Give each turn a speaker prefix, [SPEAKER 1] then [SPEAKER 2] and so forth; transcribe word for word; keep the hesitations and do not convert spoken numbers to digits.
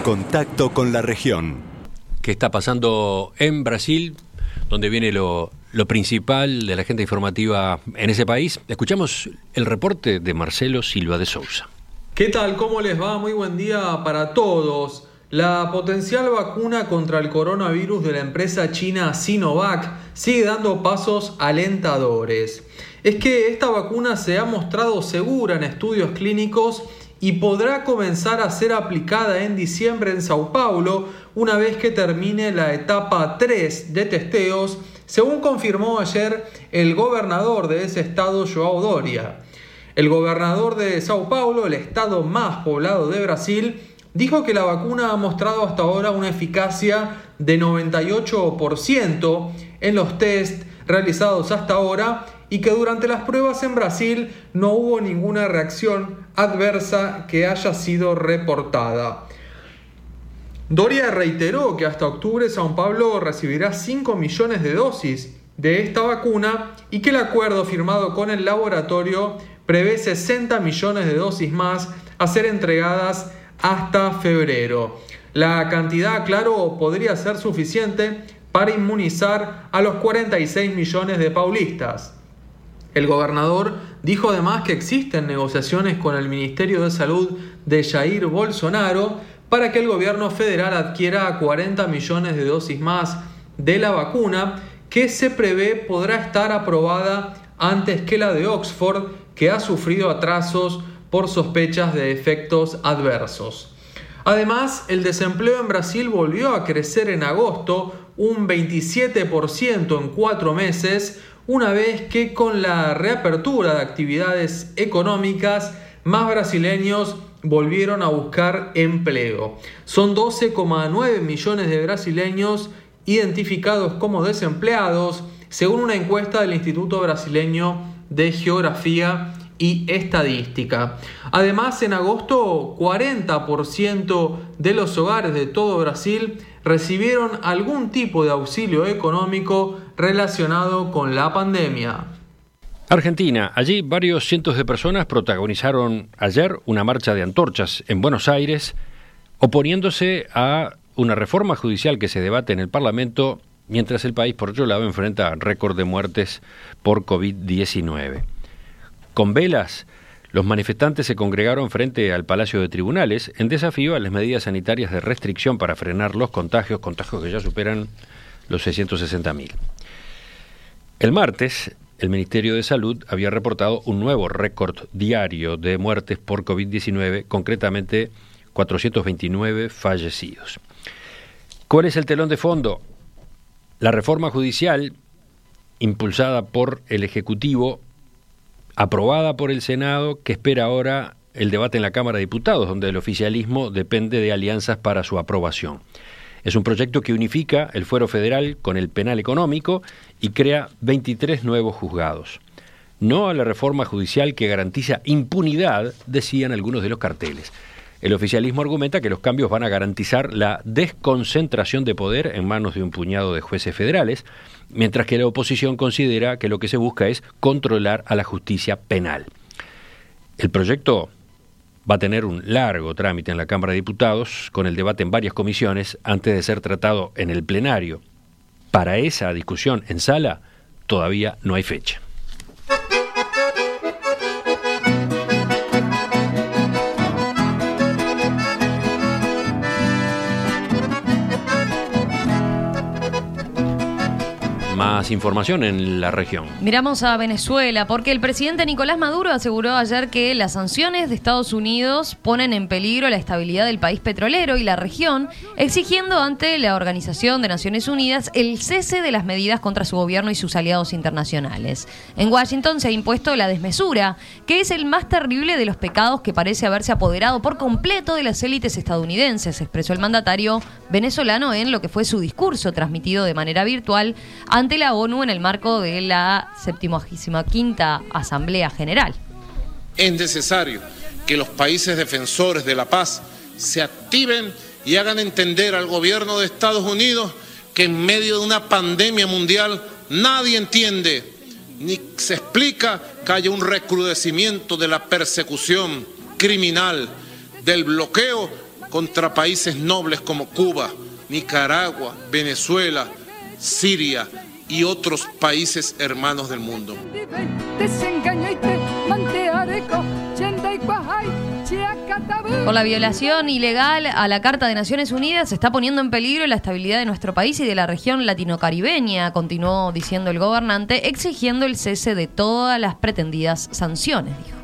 [SPEAKER 1] Contacto con la región.
[SPEAKER 2] ¿Qué está pasando en Brasil? Donde viene lo, lo principal de la agenda informativa en ese país. Escuchamos el reporte de Marcelo Silva de Sousa.
[SPEAKER 3] ¿Qué tal? ¿Cómo les va? Muy buen día para todos. La potencial vacuna contra el coronavirus de la empresa china Sinovac sigue dando pasos alentadores. Es que esta vacuna se ha mostrado segura en estudios clínicos y podrá comenzar a ser aplicada en diciembre en Sao Paulo una vez que termine la etapa tres de testeos, según confirmó ayer el gobernador de ese estado, João Doria. El gobernador de Sao Paulo, el estado más poblado de Brasil, dijo que la vacuna ha mostrado hasta ahora una eficacia de noventa y ocho por ciento en los test realizados hasta ahora y que durante las pruebas en Brasil no hubo ninguna reacción adversa que haya sido reportada. Doria reiteró que hasta octubre São Paulo recibirá cinco millones de dosis de esta vacuna y que el acuerdo firmado con el laboratorio prevé sesenta millones de dosis más a ser entregadas hasta febrero. La cantidad, claro, podría ser suficiente para inmunizar a los cuarenta y seis millones de paulistas. El gobernador dijo además que existen negociaciones con el Ministerio de Salud de Jair Bolsonaro para que el gobierno federal adquiera cuarenta millones de dosis más de la vacuna, que se prevé podrá estar aprobada antes que la de Oxford, que ha sufrido atrasos por sospechas de efectos adversos. Además, el desempleo en Brasil volvió a crecer en agosto un veintisiete por ciento en cuatro meses, una vez que con la reapertura de actividades económicas, más brasileños volvieron a buscar empleo. Son doce coma nueve millones de brasileños identificados como desempleados, según una encuesta del Instituto Brasileño de Geografía y Estadística. Además, en agosto, cuarenta por ciento de los hogares de todo Brasil recibieron algún tipo de auxilio económico relacionado con la pandemia.
[SPEAKER 2] Argentina. Allí varios cientos de personas protagonizaron ayer una marcha de antorchas en Buenos Aires, oponiéndose a una reforma judicial que se debate en el Parlamento, mientras el país, por otro lado, enfrenta récord de muertes por covid diecinueve. Con velas, los manifestantes se congregaron frente al Palacio de Tribunales en desafío a las medidas sanitarias de restricción para frenar los contagios, contagios que ya superan los seiscientos sesenta mil. El martes, el Ministerio de Salud había reportado un nuevo récord diario de muertes por covid diecinueve, concretamente cuatrocientos veintinueve fallecidos. ¿Cuál es el telón de fondo? La reforma judicial, impulsada por el Ejecutivo, aprobada por el Senado, que espera ahora el debate en la Cámara de Diputados, donde el oficialismo depende de alianzas para su aprobación. Es un proyecto que unifica el fuero federal con el penal económico y crea veintitrés nuevos juzgados. No a la reforma judicial que garantiza impunidad, decían algunos de los carteles. El oficialismo argumenta que los cambios van a garantizar la desconcentración de poder en manos de un puñado de jueces federales, mientras que la oposición considera que lo que se busca es controlar a la justicia penal. El proyecto va a tener un largo trámite en la Cámara de Diputados, con el debate en varias comisiones, antes de ser tratado en el plenario. Para esa discusión en sala, todavía no hay fecha. Más información en la región.
[SPEAKER 4] Miramos a Venezuela porque el presidente Nicolás Maduro aseguró ayer que las sanciones de Estados Unidos ponen en peligro la estabilidad del país petrolero y la región, exigiendo ante la Organización de Naciones Unidas el cese de las medidas contra su gobierno y sus aliados internacionales. En Washington se ha impuesto la desmesura, que es el más terrible de los pecados que parece haberse apoderado por completo de las élites estadounidenses, expresó el mandatario venezolano en lo que fue su discurso transmitido de manera virtual ante la ONU en el marco de la septimagésima quinta Asamblea General.
[SPEAKER 5] Es necesario que los países defensores de la paz se activen y hagan entender al gobierno de Estados Unidos que en medio de una pandemia mundial nadie entiende ni se explica que haya un recrudecimiento de la persecución criminal, del bloqueo contra países nobles como Cuba, Nicaragua, Venezuela, Siria y otros países hermanos del mundo.
[SPEAKER 4] Por la violación ilegal a la Carta de Naciones Unidas se está poniendo en peligro la estabilidad de nuestro país y de la región latino-caribeña, continuó diciendo el gobernante, exigiendo el cese de todas las pretendidas sanciones, dijo.